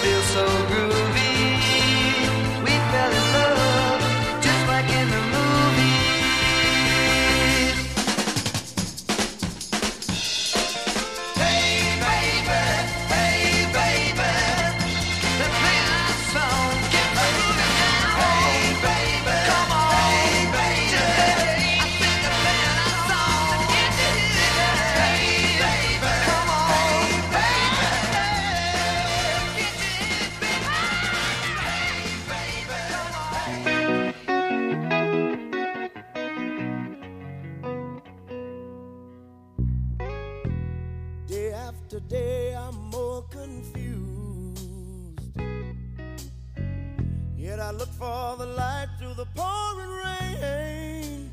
feels so groovy. We fell in love just like in the movies. Hey baby, let's play our song. Get moving now. Hey baby, come on. Hey baby, I think I'm playing our song. Get to hear it. Hey baby, come on. Hey baby, get to hear it, baby. Hey baby, come on. Day after day, I'm more confused. Yet I look for the light through the pouring rain.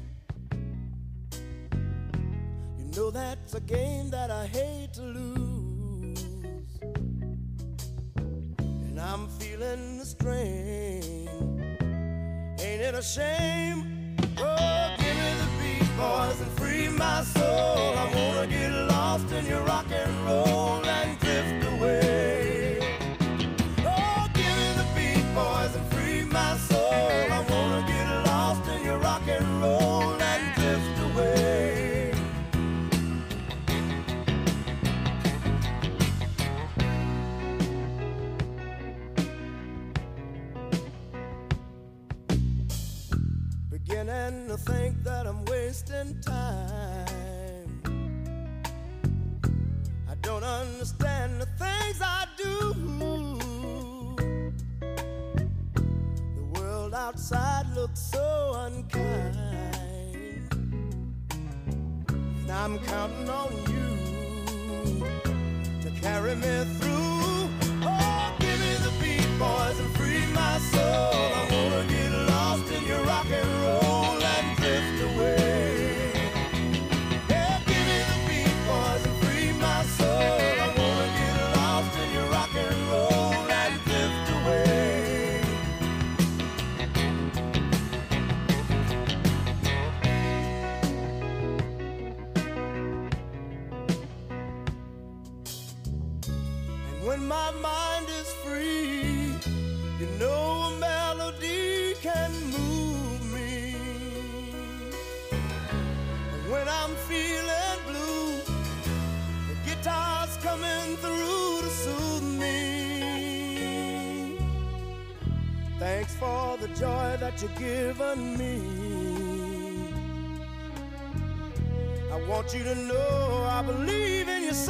You know that's a game that I hate to lose. And I'm feeling the strain. Ain't it a shame? Oh, give me the beat, boys, and free my soul. I wanna get lost in your rock and roll and drift away. Oh, give me the beat, boys, and free my soul. I wanna get lost in your rock and roll and drift away. Beginning to think that I'm wasting time. I don't understand the things I do. The world outside looks so unkind, and I'm counting on you to carry me through. Oh, give me the beat, boys, and free my soul. I wanna get lost in your rock and roll and drift away. Yeah, give me the beat, boys, and free my soul. I wanna get lost in your rock and roll and drift away. And when my mind is free, you know a melody can move me. And when I'm feeling blue, the guitar's coming through to soothe me. Thanks for the joy that you've given me. I want you to know I believe in your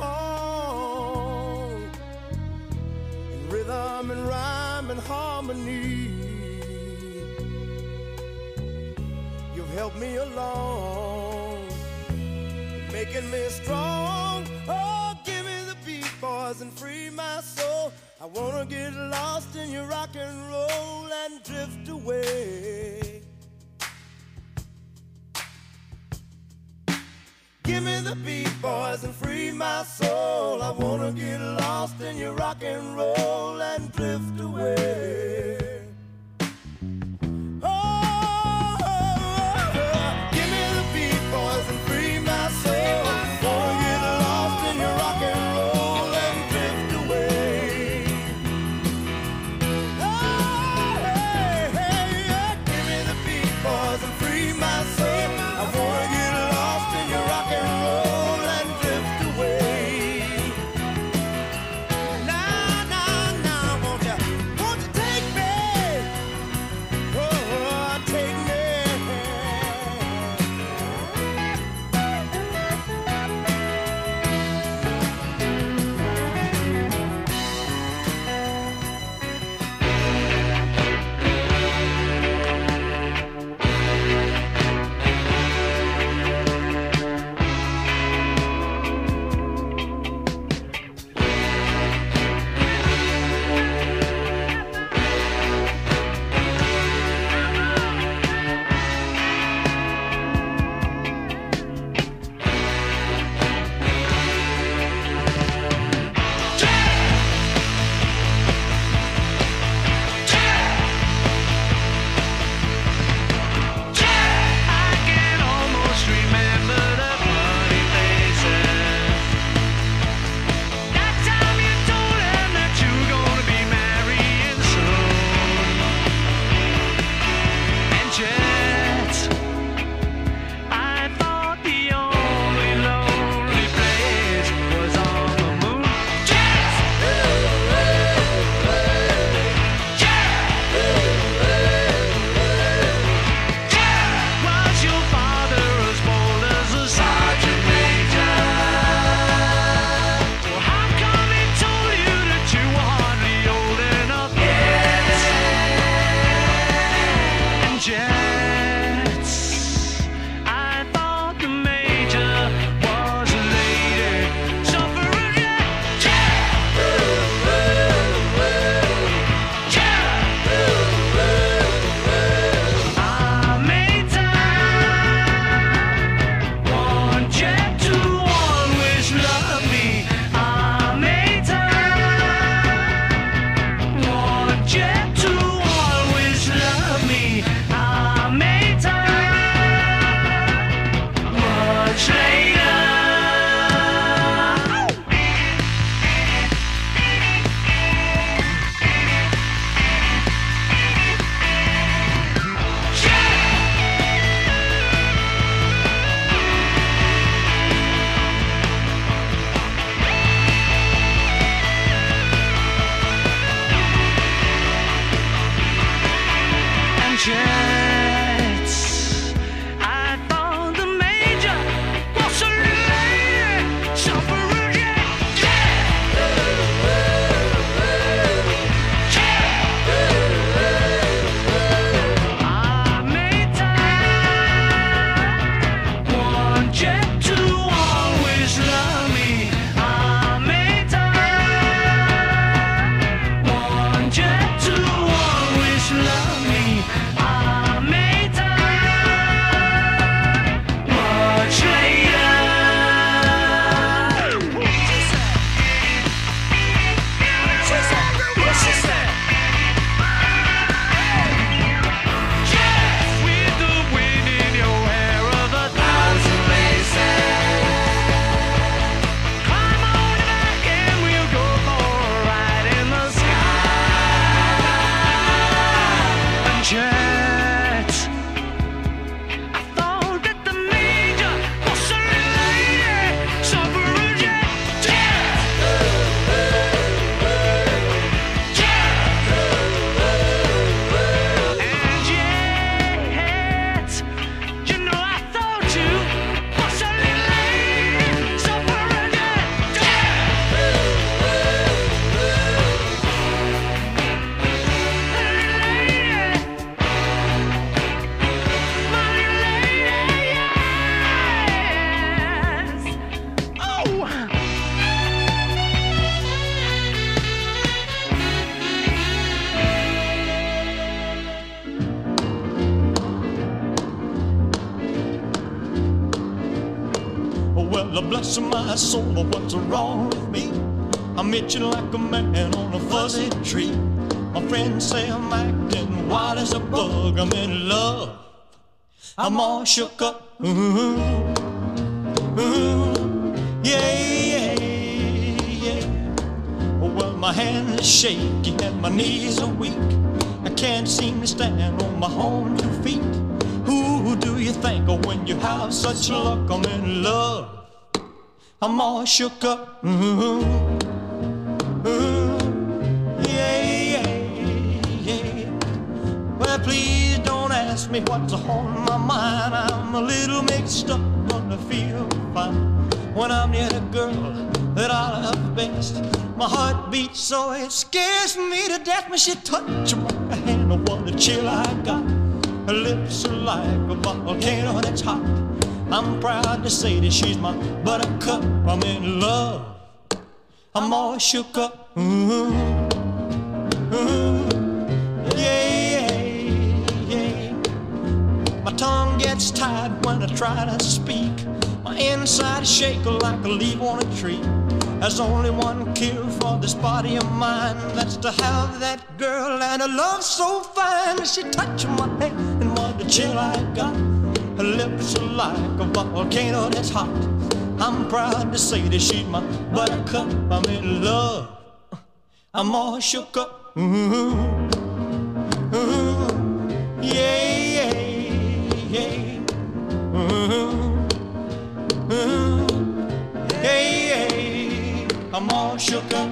song, in rhythm and rhyme and harmony. You've helped me along, making me strong. Oh, give me the beat, boys, and free my soul. I wanna get lost in your rock and roll and drift away. Give me the beat, boys, and free my soul. I wanna get lost in your rock and roll and drift away. Oh, give me the beat, boys, and free my soul. Wanna get lost in your rock and roll and drift away. Oh, hey, hey, yeah. Give me the beat, boys, and free my soul. I wanna get lost in your rock and roll and drift away. Now, won't you bless my soul, what's wrong with me? I'm itching like a man on a fuzzy tree. My friends say I'm acting wild as a bug. I'm in love, I'm all shook up. Yeah, yeah, yeah. Well, my hands are shaky and my knees are weak. I can't seem to stand on my own 2 feet. Who do you think of when you have such luck? I'm in love, I'm all shook up. Yeah, yeah, yeah. Well, please don't ask me what's on my mind. I'm a little mixed up, but I feel fine when I'm near the girl that I love best. My heart beats so it scares me to death when she touches my hand. Oh, what a chill I got. Her lips are like a volcano that's hot. I'm proud to say that she's my buttercup. I'm in love, I'm all shook up. Yeah, yeah. My tongue gets tied when I try to speak. My inside shake like a leaf on a tree. There's only one cure for this body of mine. That's to have that girl and a love so fine. She touched my hand and what a chill I got. Her lips are like a volcano that's hot. I'm proud to say that she's my buttercup. I'm in love, I'm all shook up. Yeah, yeah, yeah. Yeah, yeah. I'm all shook up.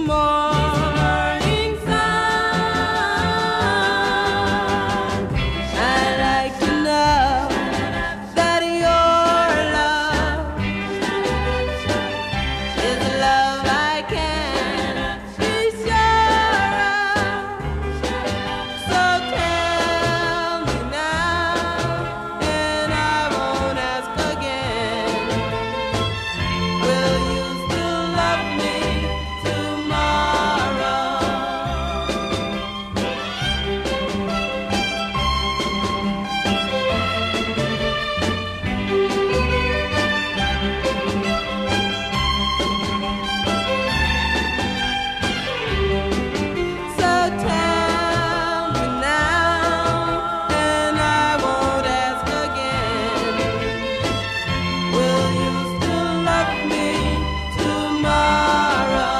morning sun. I'd like to know that your love is a love I can be sure of. So tell me now, and I won't ask again. Will you still love me tomorrow? So tell me now, and I won't ask again. Will you still love me tomorrow?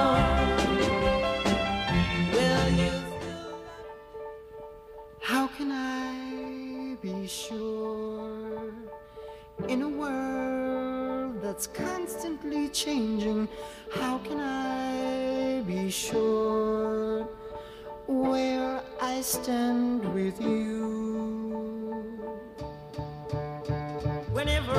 Will you still How can I be sure in a world that's constantly changing? How can I be sure where I stand with you? Whenever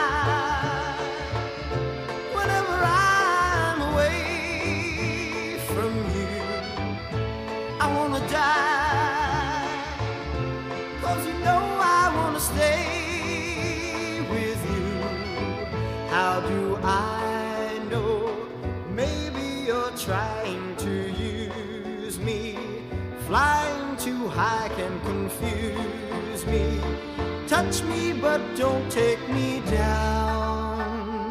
I'm away from you, I wanna die. 'Cause you know I wanna stay with you. How do I know? Maybe you're trying to use me. Flying too high can confuse me. Touch me but don't take me down.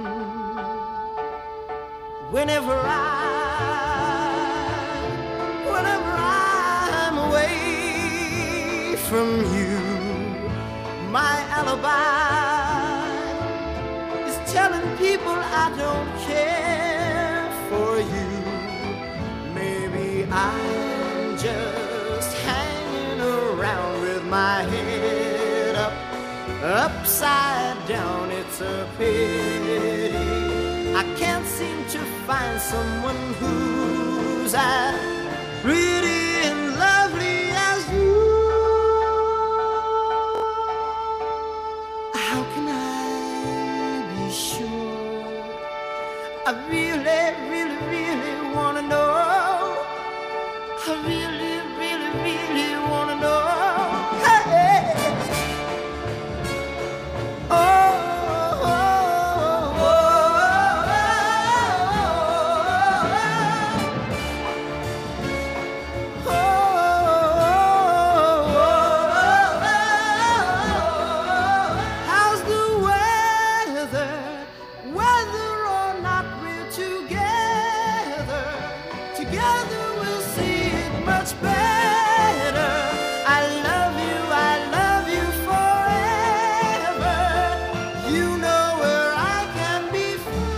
Whenever I'm away from you, my alibi is telling people I don't care for you. Maybe I'm just hanging around with my head up, upside down. It's a pity I can't seem to find someone who's as pretty and lovely as you. How can I be sure? I really, really, really wanna know. I really, really, really wanna know. Hey. Oh. How's the weather? Whether or not we're together, together we'll see it much better. I love you forever. You know where I can be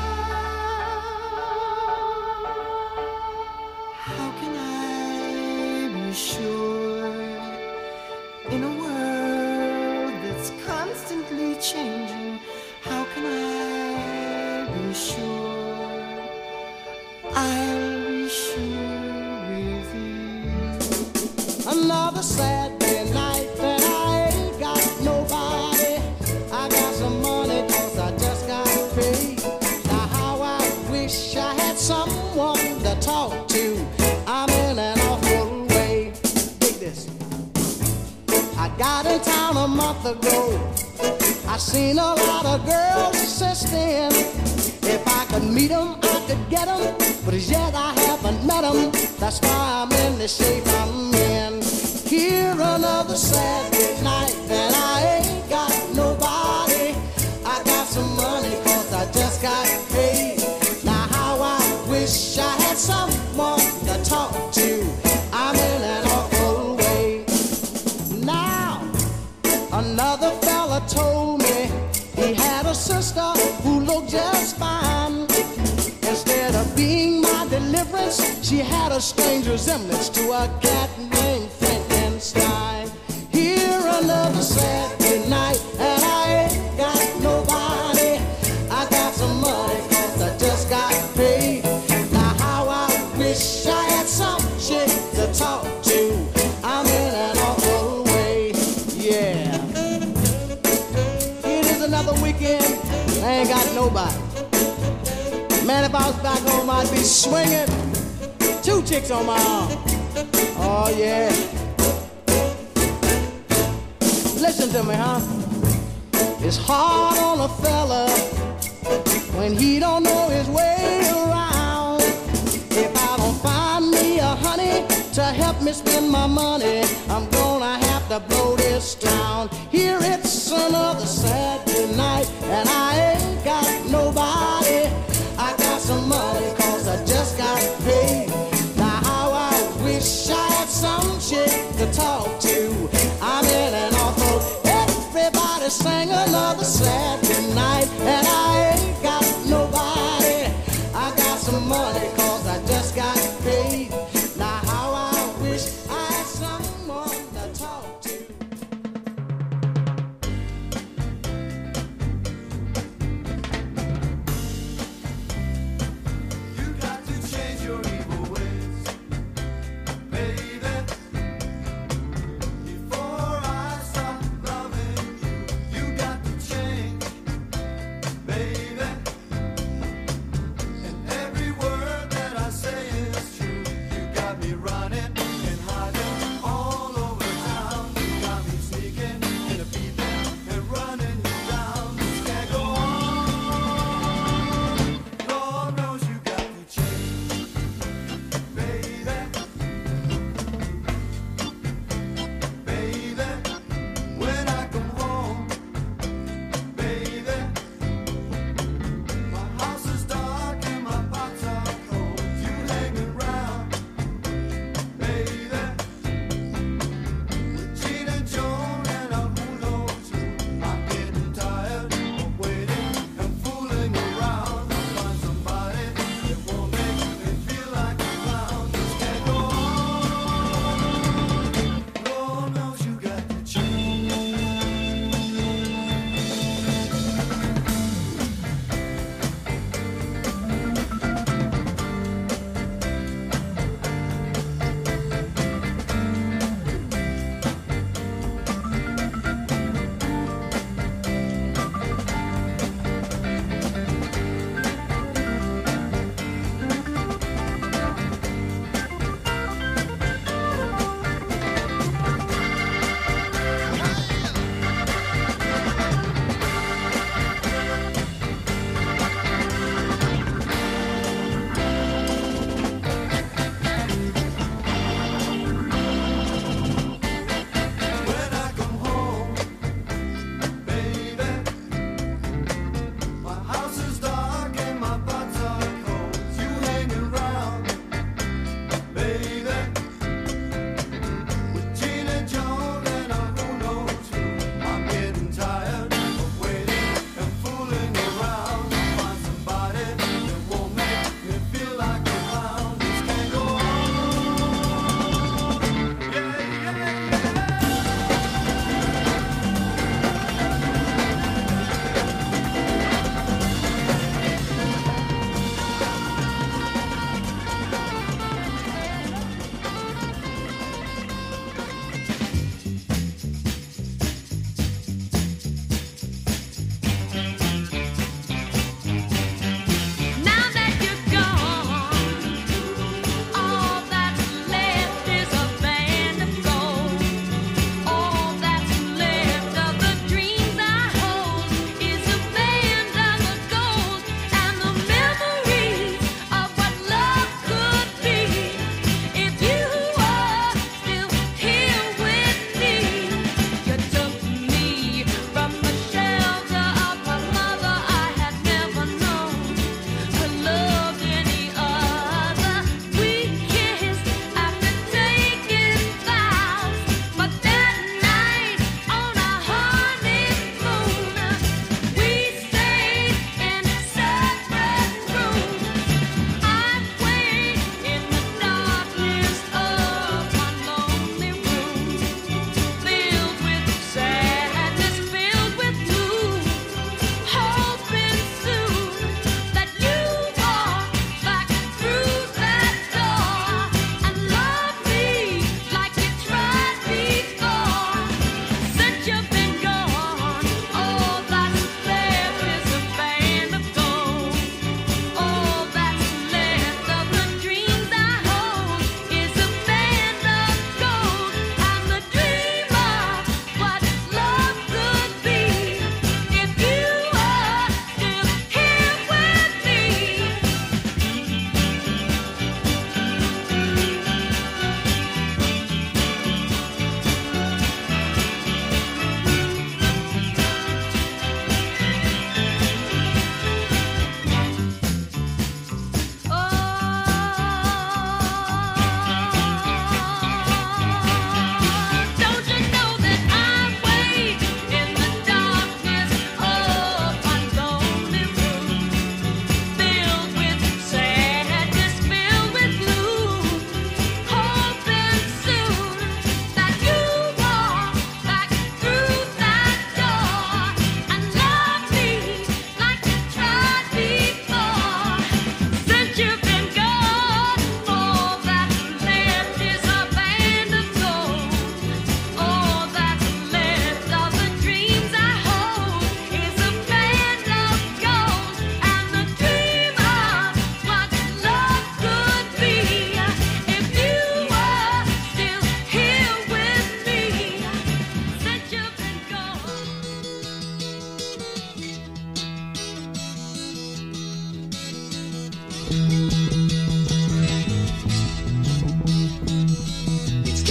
found. How can I be sure in a world that's constantly changing? How can I be sure I'll be sure with you? Another Saturday night that I ain't got nobody. I got some money 'cause I just got paid. Now how I wish I had someone to talk to. I'm in an awful way. Take this. I got in town a month ago. I seen a lot of girls since then. If I could meet 'em, I could get 'em. But as yet I haven't met 'em. That's why I'm in the shape I'm in. Here another Saturday night and I ain't got nobody. I got some money 'cause I just got paid. Now how I wish I had someone to talk to. I'm in an awful way. Now another fella told me he had a sister who looked just fine. Instead of being my deliverance, she had a strange resemblance to a cat named Frankenstein. Here another Saturday night and I ain't got nobody. I got some money 'cause I just got paid. Now how I wish wish I had some chick to talk to. I'm in an awful way, yeah. It is another weekend, I ain't got nobody. Man, if I was back home, I'd be swinging 2 chicks on my arm. Oh, yeah. Listen to me, huh? It's hard on a fella when he don't know his way around. If I don't find me a honey to help me spend my money, I'm gonna have to blow this town. Here it's another Saturday night, and I ain't got nobody. I got some money 'cause I just got paid. Now how I wish I had some chick to talk to. I'm in an awful, everybody sing another Saturday night, and I ain't got nobody. I got some money 'cause I just got paid. Now how I wish I had someone to talk to. You got to change your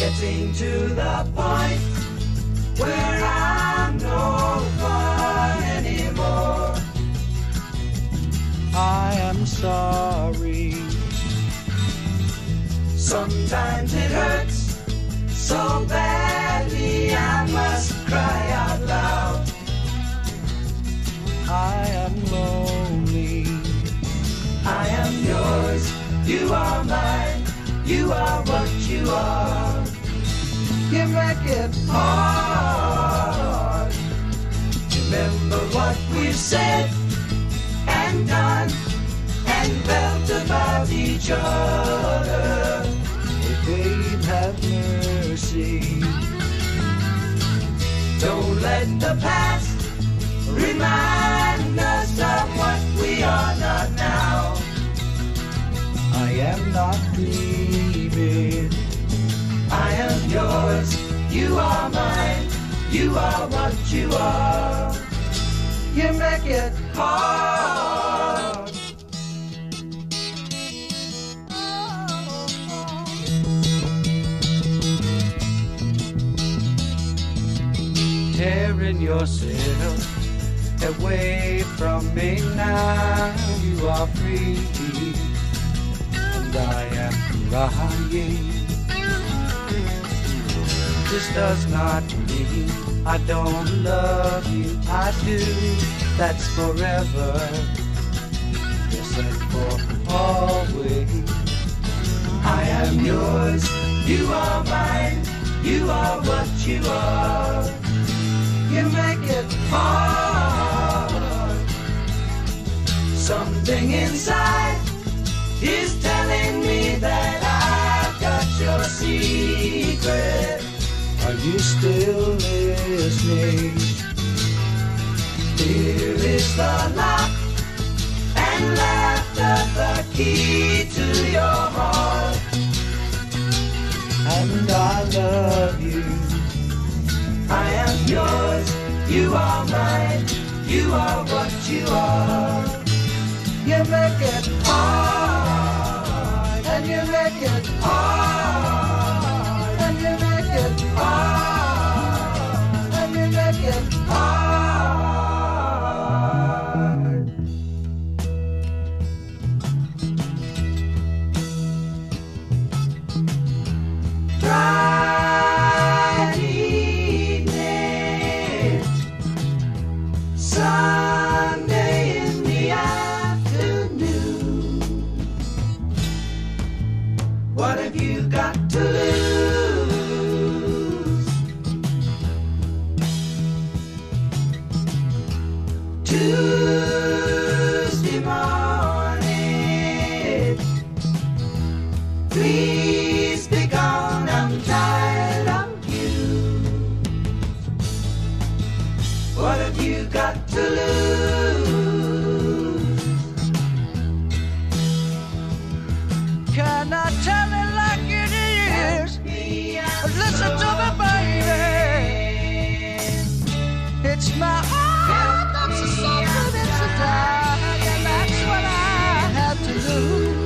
getting to the point where I'm no fun anymore. I am sorry. Sometimes it hurts so badly I must cry out loud. I am lonely. I am yours, you are mine, you are what you are. You make it hard. Remember what we've said and done and felt about each other. Oh, babe, have mercy. Don't let the past remind us of what we are not now. I am not dreaming. I am yours, you are mine, you are what you are. You make it hard. Tearing yourself away from me now. You are free, and I am crying. This does not mean I don't love you. I do. That's forever. Yes, and for always. I am yours, you are mine, you are what you are. You make it hard. Something inside is telling me that I've got your secret. Are you still listening? Here is the lock and laughter, the key to your heart. And I love you. I am yours, you are mine, you are what you are. You make it hard, and you make it hard, and you make it hard, and you make it hard. Sunday in the afternoon. What have you got to lose? Tuesday morning. Please be gone, I'm tired of you. What have you got to lose? Can I tell it like it is? Listen to me, baby. It's my heart that's a suffer, it's a die, and that's what I have to do.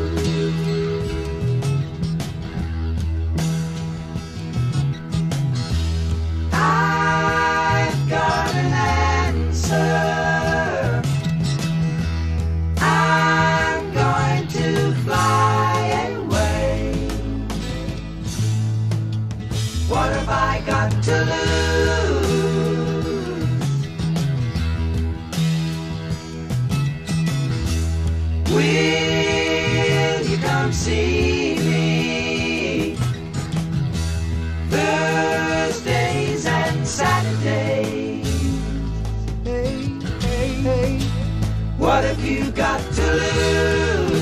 I've got an answer. I'm going to fly away. What have I got to lose? Will you come see me Thursdays and Saturdays? Hey, hey, hey. What have you got to lose?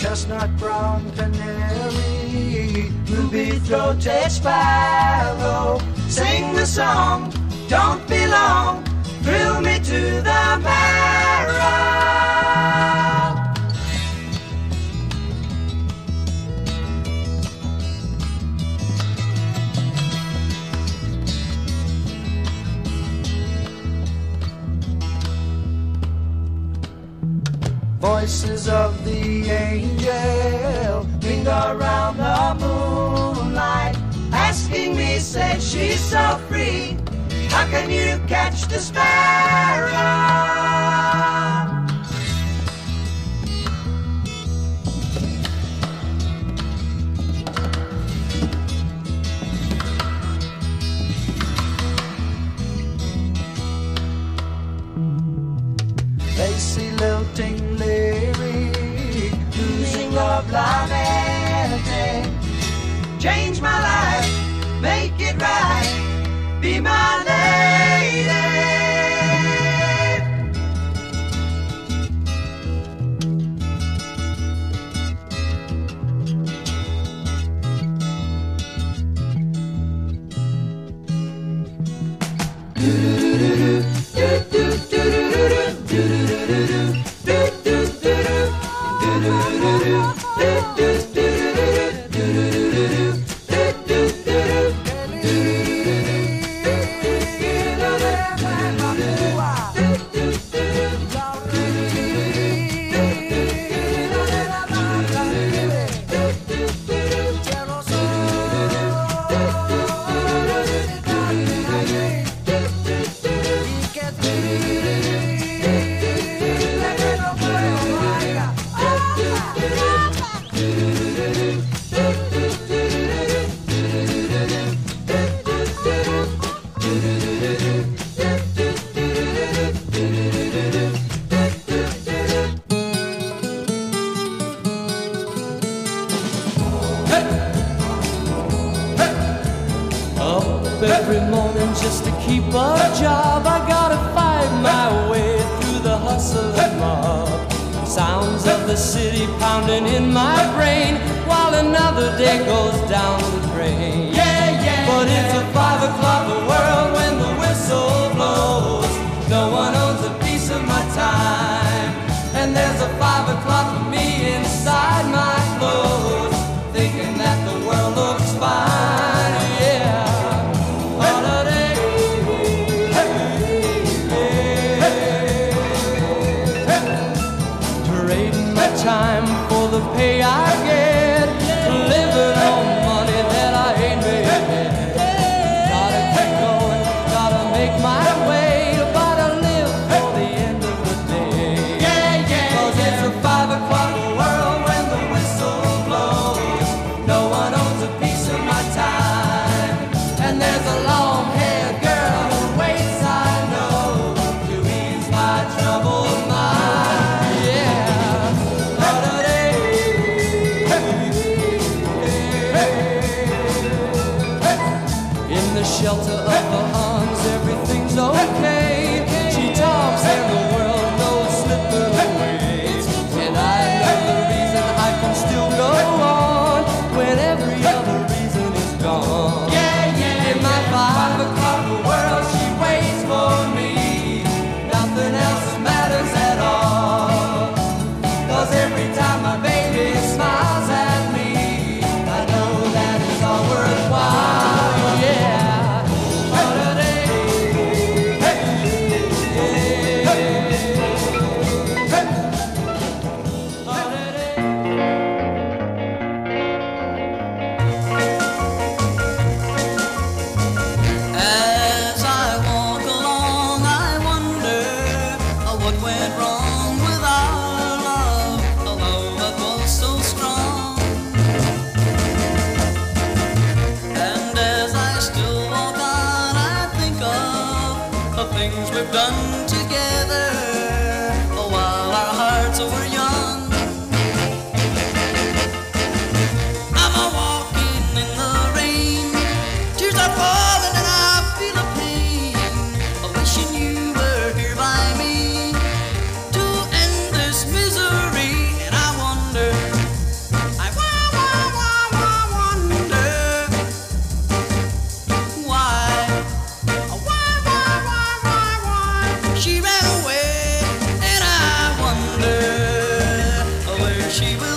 chestnut brown canary, ruby-throated sparrow. Sing the song, don't be long, thrill me to the marrow. Voices of the angel ring around the moonlight, asking me, say she's so free, how can you catch the sparrow? Lacy lilting lyric, losing of lamenting. Change my life, make it right, be my lady. Every morning just to keep a job, I gotta fight my way through the hustle and mob. Sounds of the city pounding in my brain while another day goes down the drain. But it's a 5 o'clock world when the whistle blows. No one owns a piece of my time, and there's a 5 o'clock for me inside my clothes, thinking that the world looks fine. Time for the pay I get, living on money that I ain't made yet. Gotta keep going, gotta make my way, gotta live for the end of the day. 'Cause it's a 5 o'clock world when the whistle blows. No one owns a piece of my time, and there's a long-haired girl who waits, I know, to ease my troubled mind. Shelter of her arms, everything's okay. She talks and the world knows slipping away. And I know the reason I can still go on when every other reason is gone. In my 5 o'clock world, she waits for me. Nothing else matters at all. 'Cause every time my baby smiles at me, I know that it's all worthwhile. Yeah. Things we've done together while our hearts were young. I'm a-walking in the rain, tears are falling and I feel a pain, wishing you were here by me to end this misery. And I wonder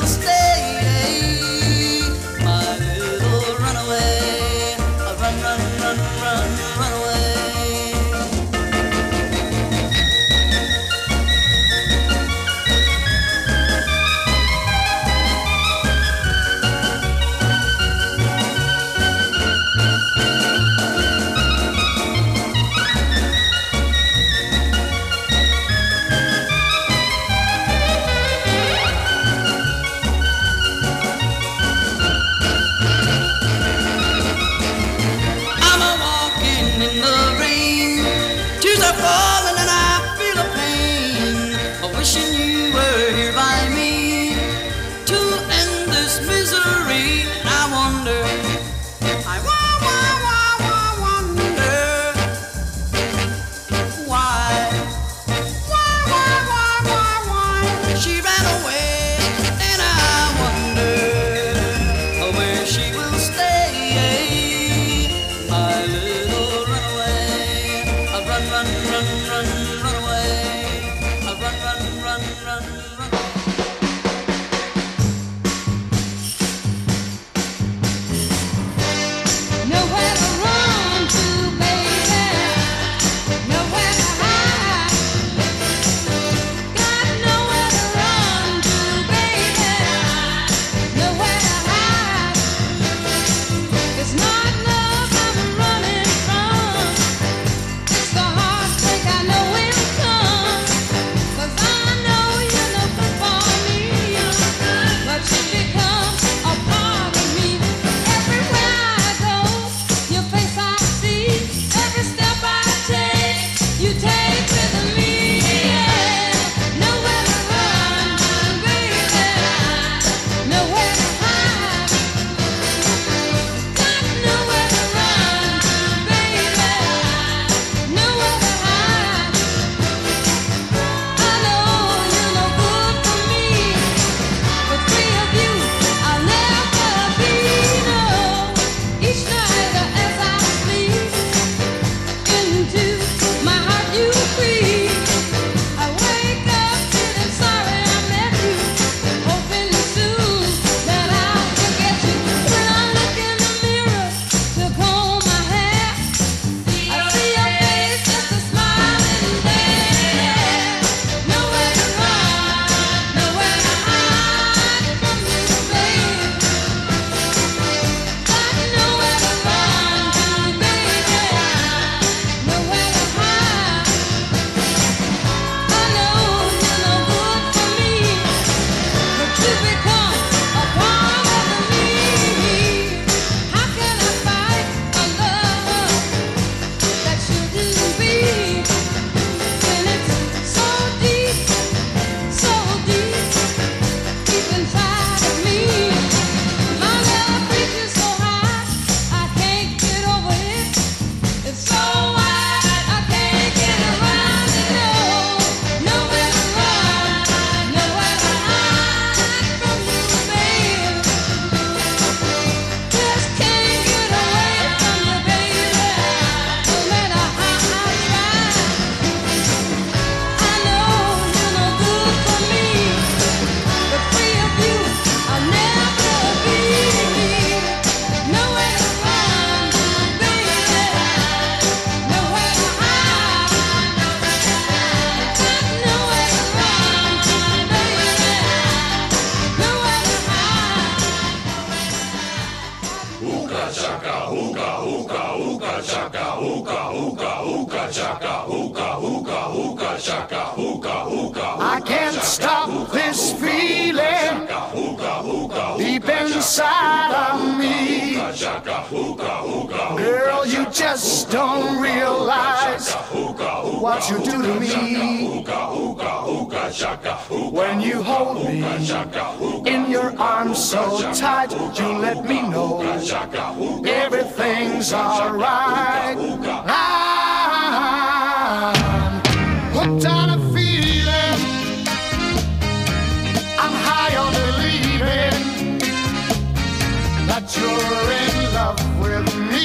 will stay, my little runaway. Run, run, run, run, run away. I'm a walking in the rain, tears are falling and I feel a pain, wishing you were here by me to end this misery. And I wonder, I wonder why she ran away, and I wonder where she will stay. My little runaway, run, run, run, run, run away. Run, run, run, run, run. Nowhere to run to, baby. Nowhere to hide. Got nowhere to run to, baby. Nowhere to hide. It's not love I'm running from. It's the heartbreak I know will come. 'Cause I know you're looking for me, but you become a part of me. Everywhere I go, your face I see. Every step I take, you take with me. Nowhere to run to, baby. Nowhere to hide. Got nowhere to run to, baby. Nowhere to hide. I know you're no good for me. But free of you, I'll never be. No, each night as I sleep, into my heart you creep. I wake up feeling sorry I met you, hoping soon that I'll forget you. When I look in the mirror to comb my hair, I see your face just a smiling there. Nowhere to run, nowhere to hide from you, babe. Got nowhere to run to, baby. Nowhere to hide. I know you're no good for me, but you become a part of me. How can I fight a love that shouldn't be? When it's so deep, deep inside of me. My love reaches so high, I can't get over it. It's so wide, I can't get around it. No, nowhere to run, nowhere to hide from you, babe. Just can't get away from you, baby. No matter how I try. I know you're no good for me, but free of you, I'll never be. Nowhere to run, baby. Nowhere to hide. Got nowhere to run, baby. Nowhere to I can't stop this feeling deep inside of me. Girl, you just don't realize what you do to me. When you hold me in your arms so tight, you let me know everything's alright. I'm hooked on a feeling, I'm high on believing that you're in love with me.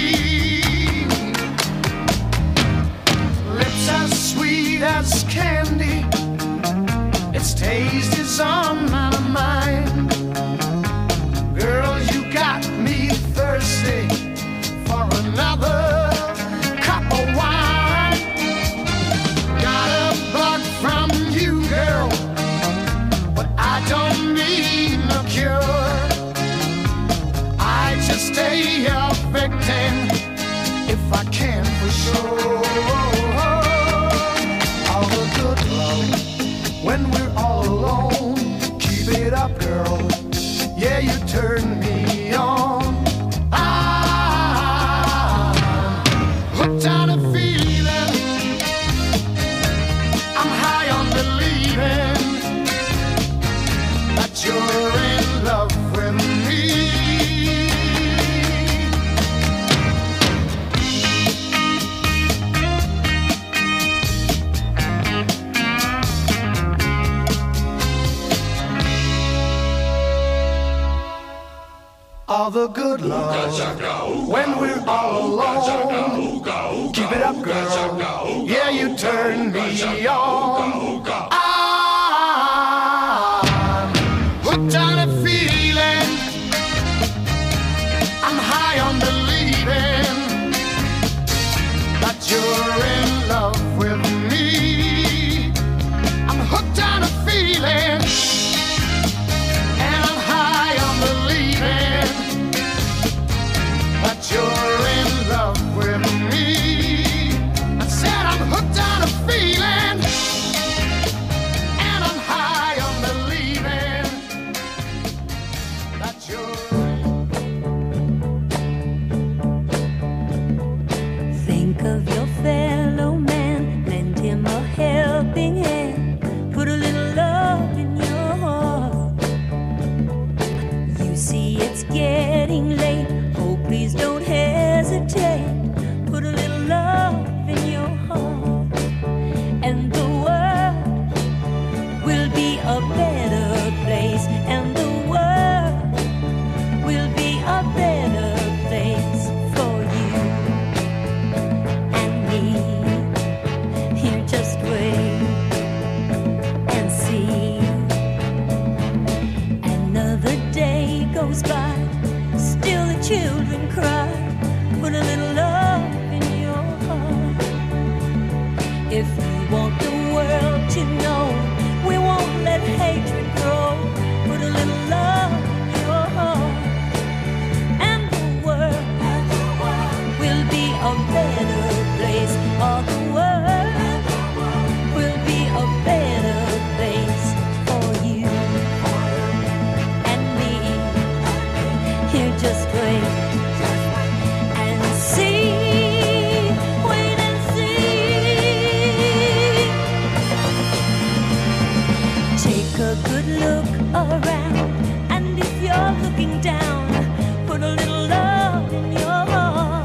Lips as sweet as candy, its taste is on my mind. seen a cure. I just stay a victim if I can for sure. All the good love when we're all alone. Keep it up, girl. Yeah, you turn me on. I'm hooked on a feeling. I'm high on believing that you're in love with me. All the good love when we're all alone. Keep it up, girl. Yeah, you turn me on. I'm hooked on a feeling. I'm high on believing that you're in love with me. I'm hooked on a feeling. And I'm high on believing that you're in love with me. I said I'm hooked on a feeling, and I'm high on believing that you're. Think of your fellow man, lend him a helping hand, put a little love in your heart. You see it's getting late, oh please don't hesitate, put a little love in your heart, and the world will be a better place, and the world will be a better place for you and me. Here, just wait and see. Another day goes by, still the children cry. Put a little love in your heart. If you want the world to know, we won't let hatred grow. Put a little love in your heart, and the world will be a better place. All the world will be a better place for you and me. Here, just wait and see. Wait and see. Take a good look around, and if you're looking down, put a little love in your heart.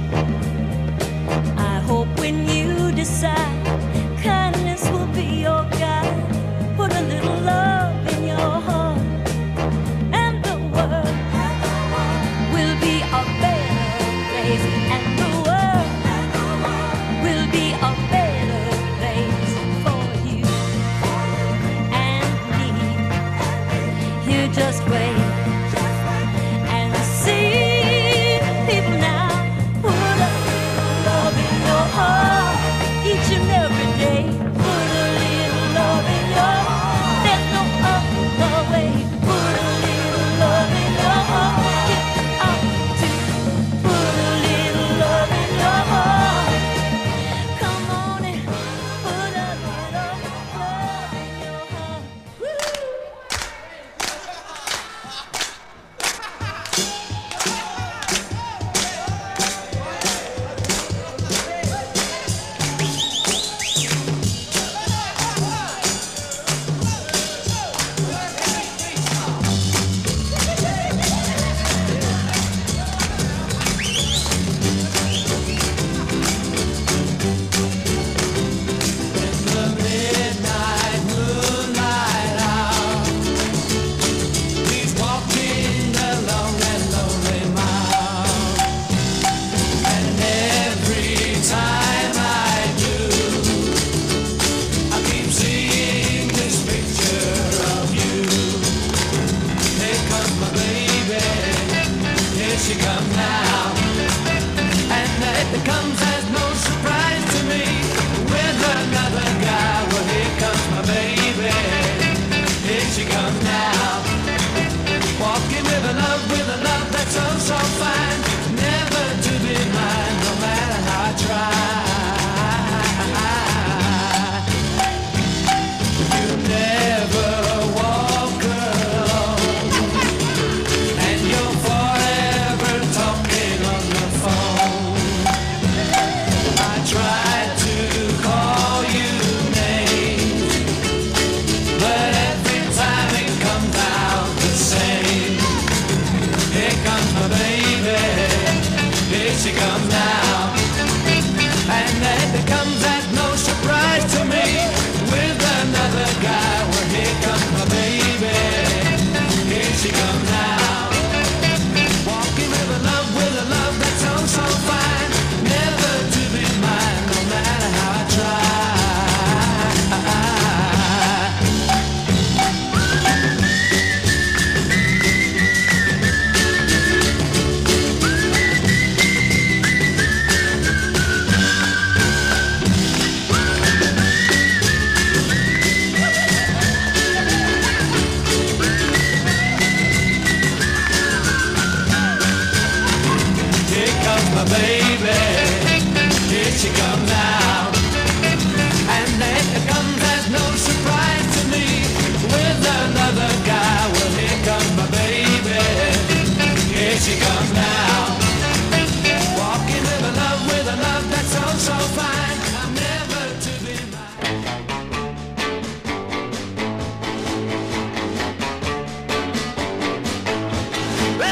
I hope when you decide, kindness will be your guide. Put a little love in your heart, and the world will be a better place, and the world will be a better place for you and me. Here, just wait and see. People now, put a little love in your heart each and every day. Put a little love in your heart. There's no other way. Put a little love in your heart. Get out to put a little love in your heart. Come on and put a little love in your heart. she comes now.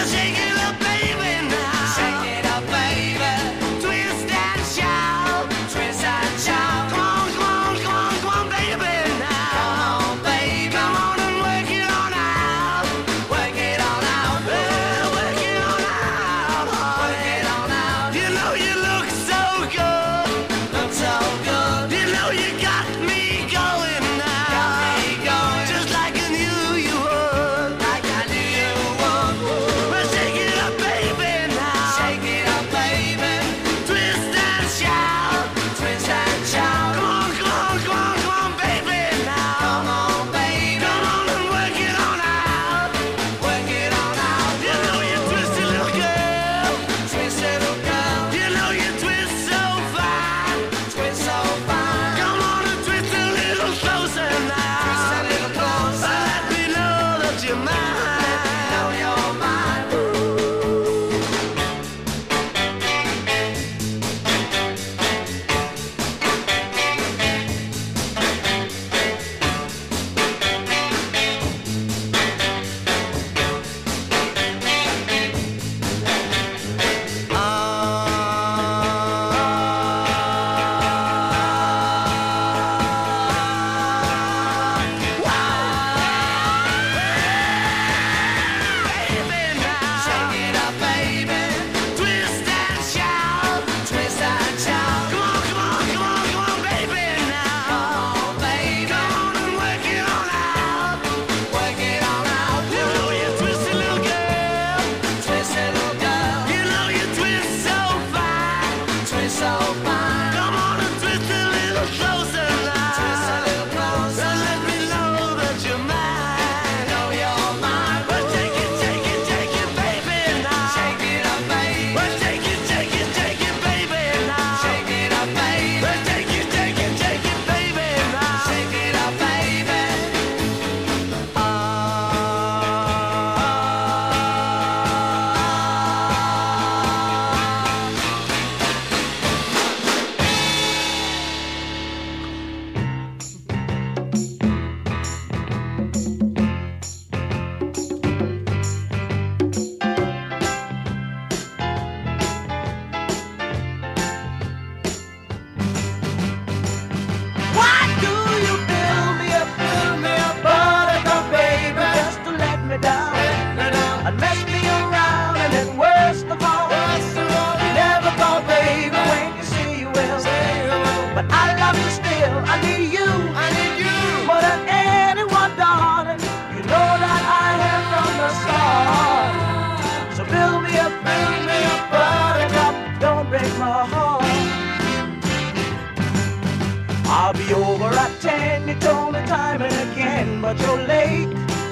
I'll be over at 10, you told me time and again, but you're late.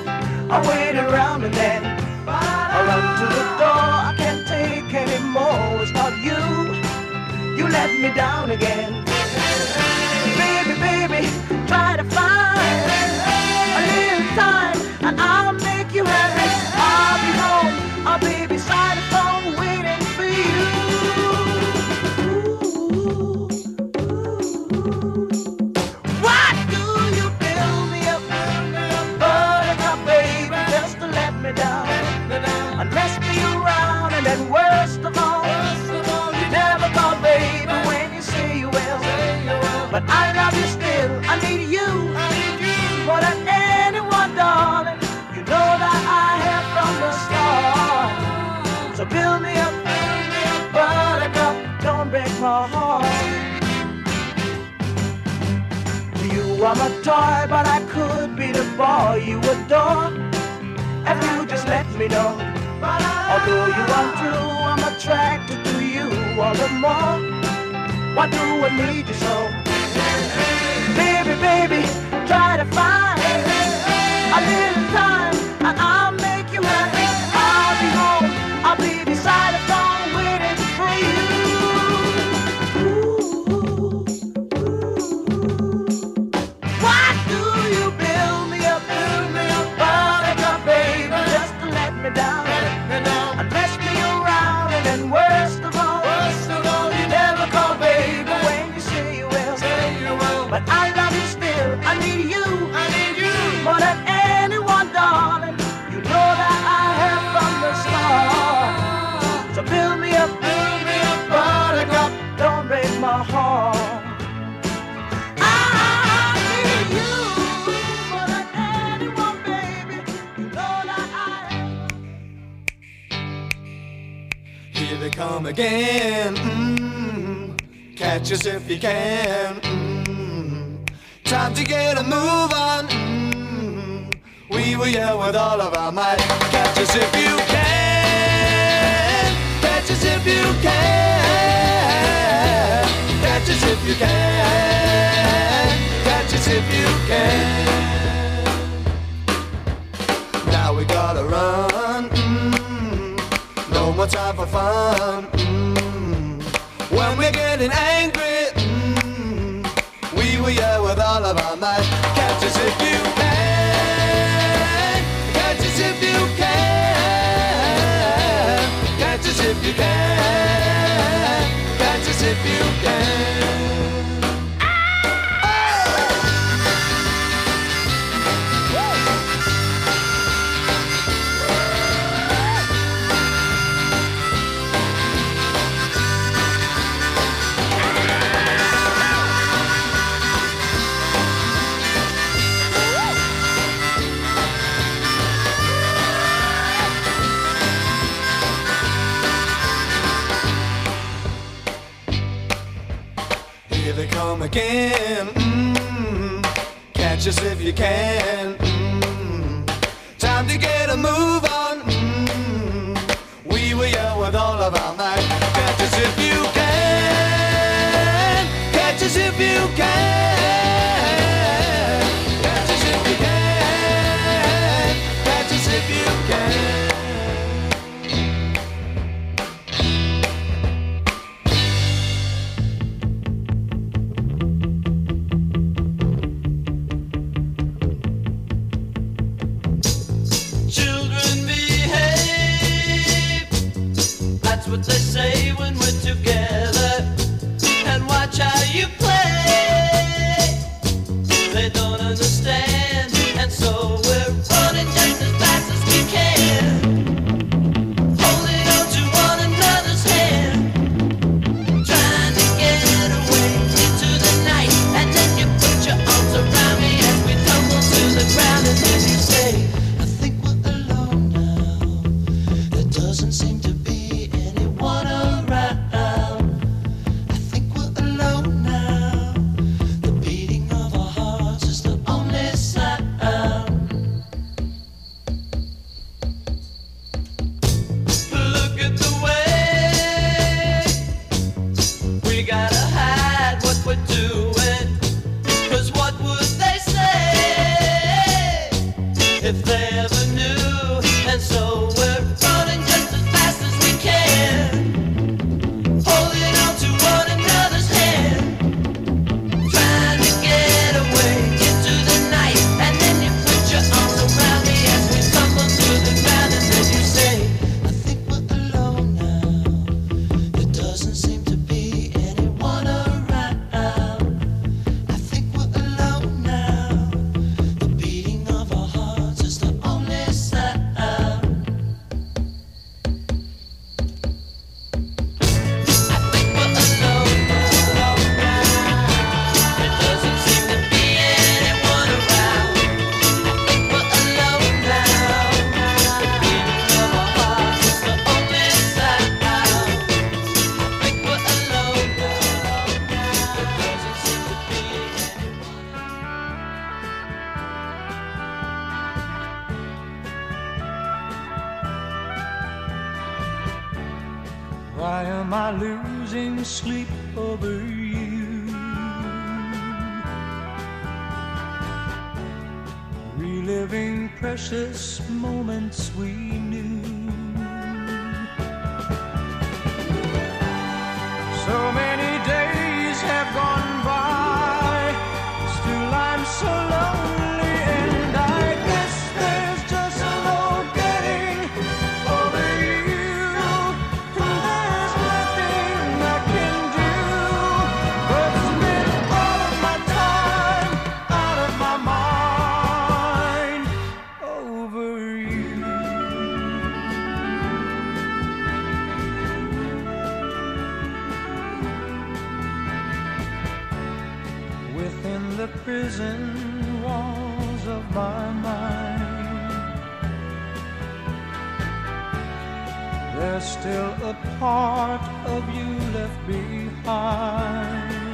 I wait around and then I run to the door. I can't take anymore, it's not you. You let me down again. Baby, baby, try to find a little time and I'll make you happy. I'll be home, I'll be beside the phone waiting for you. Why do you build me up, buttercup, baby, just to let me down and mess me around? And then worst of all, you never call, baby, when you say you will. But I love you still, I need you more than anyone, darling. You know that I have from the start. So build me up, buttercup, don't break my heart. You are my toy, but I could be the boy you adore if you just let me know. Although you are true, I'm attracted to you all the more. Why do I need you so? Baby, baby, try to find a little time and I'll make you happy. I'll be home, I'll be beside the phone waiting for you. Why do you build me up, buttercup, baby, just to let me down and mess me around? And then worst of all, you never call, baby, when you say you will. But I love you still, I need you. Here they come again. Catch us if you can. Time to get a move on. We will yell with all of our might. Catch us if you can. Catch us if you can. Catch us if you can. Catch us if you can. Now we gotta run. No more time for fun. When we're getting angry, we will yell with all of our might. Catch us if you can. Catch us if you can. Catch us if you can. Catch us if you can. Here they come again. Catch us if you can. Time to get a move on. We will yell with all of our might. Catch us if you can. Catch us if you can. Catch us if you can. Catch us if you can. What they say when we're together, and watch how you play. They don't understand, and so we're running just as fast as we can, holding on to one another's hand, trying to get away into the night. And then you put your arms around me as we tumble to the ground, and then you say, I think we're alone now. There doesn't seem to be one around. I think we're alone now. The beating of our hearts is the only sound. Look at the way we gotta hide what we're doing. 'Cause what would they say if they ever knew? And so we're running just as fast as we can, holding on to one another's hand, trying to get away into the night. And then you put your arms around me as we tumble to the ground, and then you say, I think we're alone now. There doesn't seem to be anyone around. I think we're alone now. The beating of our hearts is the only sound. Why am I losing sleep over you? Reliving precious moments we knew. So many days have gone by, still I'm so lonely, and I guess there's just no getting over you. And there's nothing I can do but spend all of my time out of my mind over you. Within the prison walls of my mind, there there still a part of you left behind?